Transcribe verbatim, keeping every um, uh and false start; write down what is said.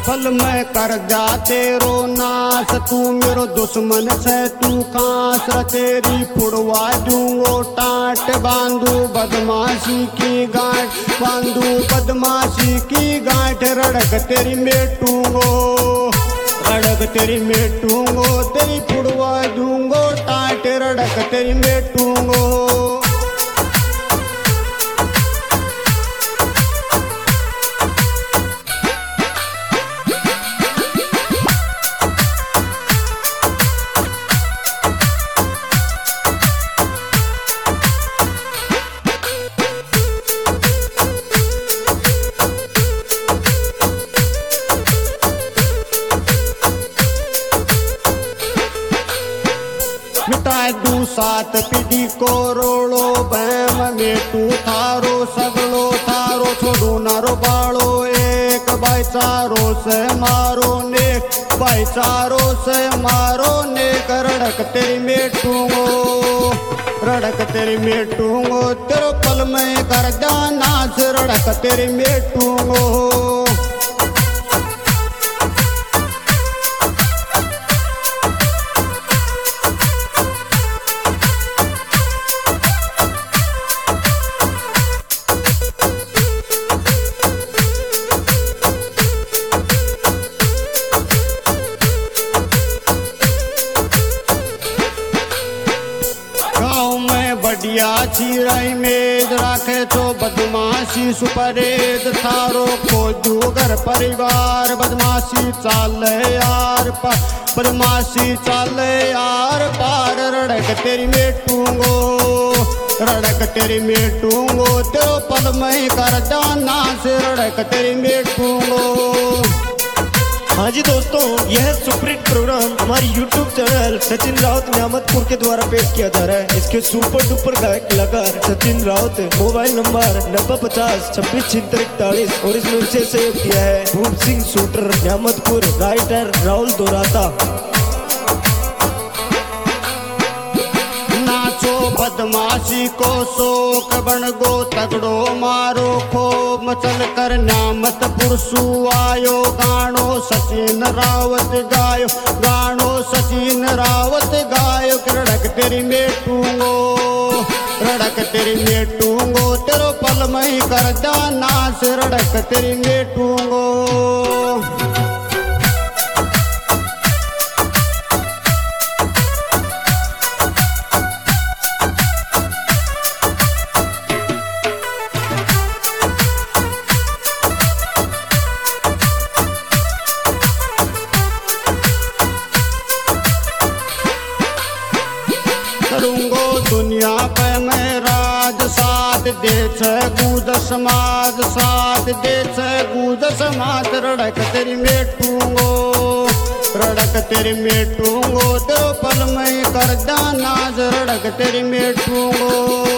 पल में कर जा तेरो नाश, तू मेरो दुश्मन से तू कांस। तेरी फुड़वा दूंगो टाट, बांधू बदमाशी की गांठ, बांधू बदमाशी की गांठ। रड़क तेरी मेटूंगो, रड़क तेरी मेटूंगो, तेरी फुड़वा दूंगो टाट, रड़क तेरी मेटूंगो। मिटाए दू सात पीढ़ी को रोड़ो, बैम मेटू थारो सगड़ो थारो। छोड़ू नारो बाड़ो एक, भाईचारो से मारो नेक, भाईचारो से मारो नेक। रड़क तेरी मेटूंगो, रड़क तेरी मेटूंगो, तेरो पल में कर जाना से। रड़क तेरी मेटूंगो। बढ़िया चिराई मेज राखे तो बदमाशी सुपरेद थारो। खोजू घर परिवार बदमाशी चाले यार पार, बदमाशी चाले यार पार। रड़क तेरी मेटूंगो, रड़क तेरी मेटूंगो, तेरो पल में कर जाना से। रड़क तेरी मेटूंगो। हाँ जी दोस्तों, यह सुपरहिट प्रोग्राम हमारी यूट्यूब चैनल सचिन राउत न्यामतपुर के द्वारा पेश किया जा रहा है। इसके सुपर डुपर गायक कलाकार सचिन राउत। मोबाइल नंबर नब्बे पचास छब्बीस छिहत्तर इकतालीस। और इसमें विशेष सहयोग किया है भूप सिंह शूटर न्यामतपुर, राइटर राहुल दोराता। बदमाशी को शोक बन गो, तगड़ो मारो खूब मचल कर न्यामतपुर सु आयो। गानो सचिन रावत गायो, गानो सचिन रावत गायो। रड़क तेरी मेटूंगो, रड़क तेरी मेटूंगो, तेरो पल में कर जाना से। रड़क तेरी मेटूंगो। करूंगो दुनिया पे मैं राज, साथ देश गुद समाज, साथ देश गुद समाज। रड़क तेरी मेटूंगो, रड़क तेरी मेटूंगो, तेरो पल में कर जाना। रड़क तेरी मेटूंगो।